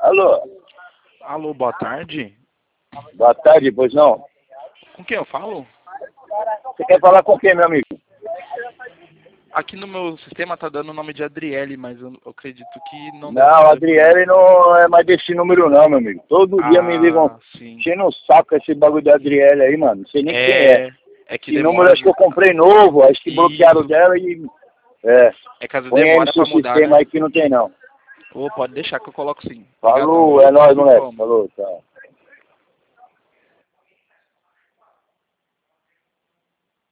Alô? Alô, boa tarde. Boa tarde, pois não? Com quem eu falo? Você quer falar com quem, meu amigo? Aqui no meu sistema tá dando o nome de Adriele, mas eu acredito que não Não, deve ser. Adriele não é mais desse número não, meu amigo. Todo dia me ligam Sim. enchendo o saco esse bagulho da Adriele aí, mano. Não sei nem quem é. É que Esse demora. número acho que eu comprei novo, acho que Isso. bloquearam dela e... É que às vezes Põe aí no demora seu pra mudar, sistema né? aí que não tem não. Ô, pode deixar que eu coloco sim. Falou, Obrigadão. é nóis, Tudo moleque. bom. Falou, tchau.